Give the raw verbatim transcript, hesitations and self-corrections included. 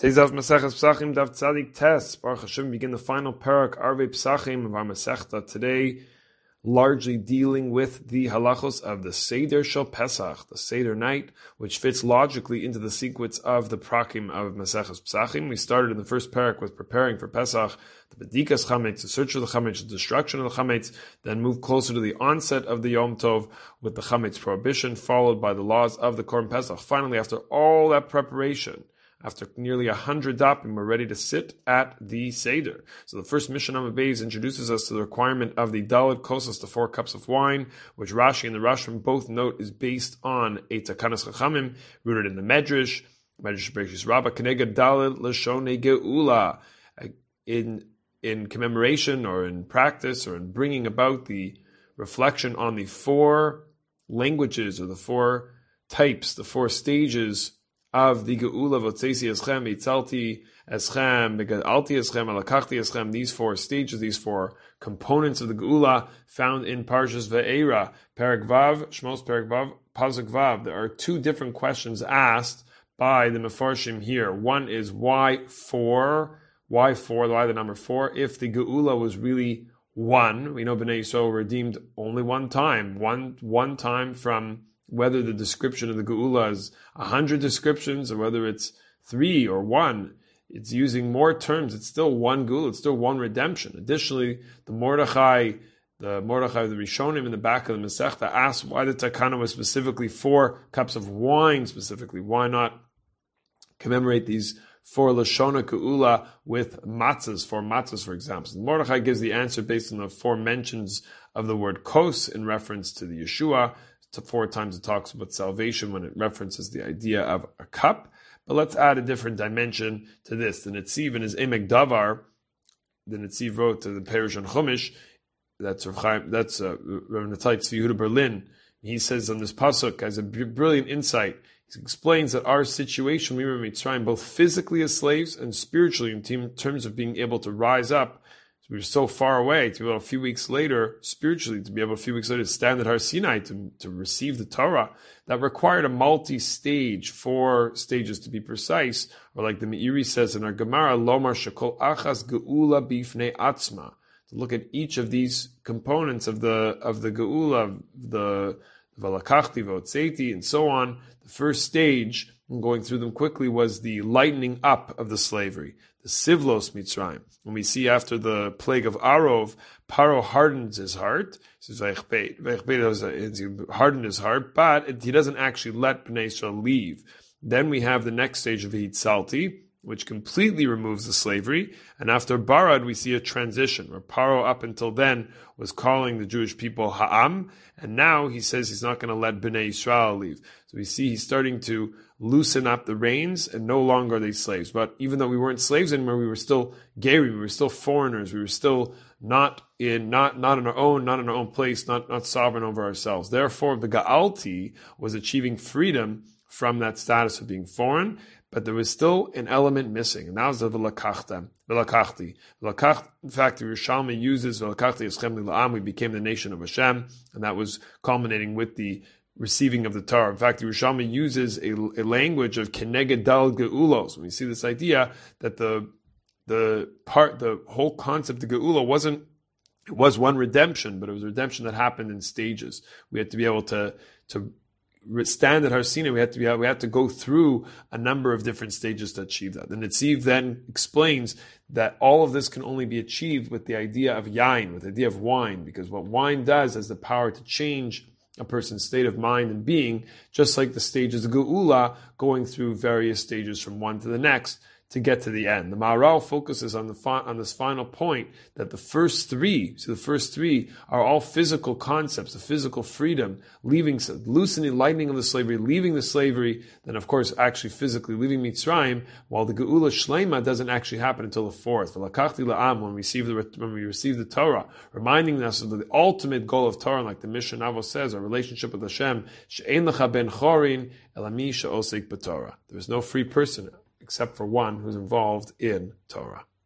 Today's Daf Maseches Pesachim Daf Tzadik Tes. Baruch Hashem, begin the final parak Arvei Pesachim of our Masechta today, largely dealing with the halachos of the Seder Shel Pesach, the Seder night, which fits logically into the sequence of the prakim of Maseches Pesachim. We started in the first parak with preparing for Pesach, the Bedikas Chametz, the search for the Chametz, the destruction of the Chametz, then moved closer to the onset of the Yom Tov with the Chametz prohibition, followed by the laws of the Korban Pesach. Finally, after all that preparation, after nearly a hundred dapim, we're ready to sit at the Seder. So the first Mishnah Beis introduces us to the requirement of the Daled Kosas, the four cups of wine, which Rashi and the Rashbam both note is based on a Takanas Chachamim, rooted in the Medrash, Medrash Bereshis Rabbah, Keneged Daled Lashonei Geula, in in commemoration or in practice or in bringing about the reflection on the four languages or the four types, the four stages of the Geula, Votzesi Eschem, Yitzalti Eschem, Megadalti Eschem, Alakachti Eschem, these four stages, these four components of the Geula found in Parshas Ve'era, Perek Vav, Shmos Perek Vav, Pasuk Vav. There are two different questions asked by the Mefarshim here. One is why four? Why four? Why the number four? If the Geula was really one, we know Bnei Yisrael were redeemed only one time, one one time from whether the description of the Geula is a hundred descriptions or whether it's three or one, it's using more terms. It's still one Geula. It's still one redemption. Additionally, the Mordechai, the Mordechai, the Rishonim in the back of the Masechta asked why the Takana was specifically four cups of wine specifically. Why not commemorate these four Lashona Geula with matzahs, four matzahs, for example? So Mordechai gives the answer based on the four mentions of the word kos in reference to the Yeshua. To four times it talks about salvation when it references the idea of a cup. But let's add a different dimension to this. The Netziv in his Emek Davar, the Netziv wrote to the Perush on Chumash, that's Rav that's uh, Rav Natai Tzvi Yehuda Berlin. He says on this pasuk, as a brilliant insight, he explains that our situation, we were Mitzrayim, both physically as slaves and spiritually in terms of being able to rise up. We were so far away to be able a few weeks later, spiritually, to be able a few weeks later to stand at Har Sinai to, to receive the Torah. That required a multi-stage, four stages to be precise, or like the Meiri says in our Gemara, Lomar Shekol Achas Geula Bifnei Atzma. To look at each of these components of the of the Geula, the Valakachti, Votzeti, and so on. The first stage, and going through them quickly, was the lightening up of the slavery, the Sivlos Mitzrayim. When we see after the plague of Arov, Paro hardens his heart. He says, he hardened his heart, but he doesn't actually let Bnei Yisrael leave. Then we have the next stage of Hitzalti, which completely removes the slavery. And after Barad, we see a transition, where Paro up until then was calling the Jewish people Ha'am, and now he says he's not going to let Bnei Yisrael leave. So we see he's starting to loosen up the reins, and no longer are they slaves. But even though we weren't slaves anymore, we were still Geri, we were still foreigners, we were still not in not not in our own, not in our own place, not, not sovereign over ourselves. Therefore, the Ga'alti was achieving freedom from that status of being foreign, but there was still an element missing, and that was the V'lakachta, V'lakachti. V'lakacht, in fact, the Yerushalmi uses V'lakachti eschem li'la'am, we became the nation of Hashem, and that was culminating with the receiving of the Torah. In fact, the Yerushalmi uses a, a language of Keneged Dal Geulos. When we see this idea that the the part, the whole concept of Geula wasn't, it was one redemption, but it was a redemption that happened in stages. We had to be able to to stand at Har Sinai. We had to be we had to go through a number of different stages to achieve that. The Netziv then explains that all of this can only be achieved with the idea of yain, with the idea of wine, because what wine does has the power to change a person's state of mind and being, just like the stages of Geula, going through various stages from one to the next to get to the end. The Maharal focuses on the fi- on this final point that the first three, so the first three are all physical concepts, the physical freedom, leaving, loosening, lightening of the slavery, leaving the slavery, then of course actually physically leaving Mitzrayim, while the Geula Shlema doesn't actually happen until the fourth. V'lakachti la'am, when we receive the when we receive the Torah, reminding us of the ultimate goal of Torah, like the Mishnah Avos says, our relationship with Hashem, she'ein lecha ben chorin elami she'osek b'Torah. There is no free person except for one who's involved in Torah.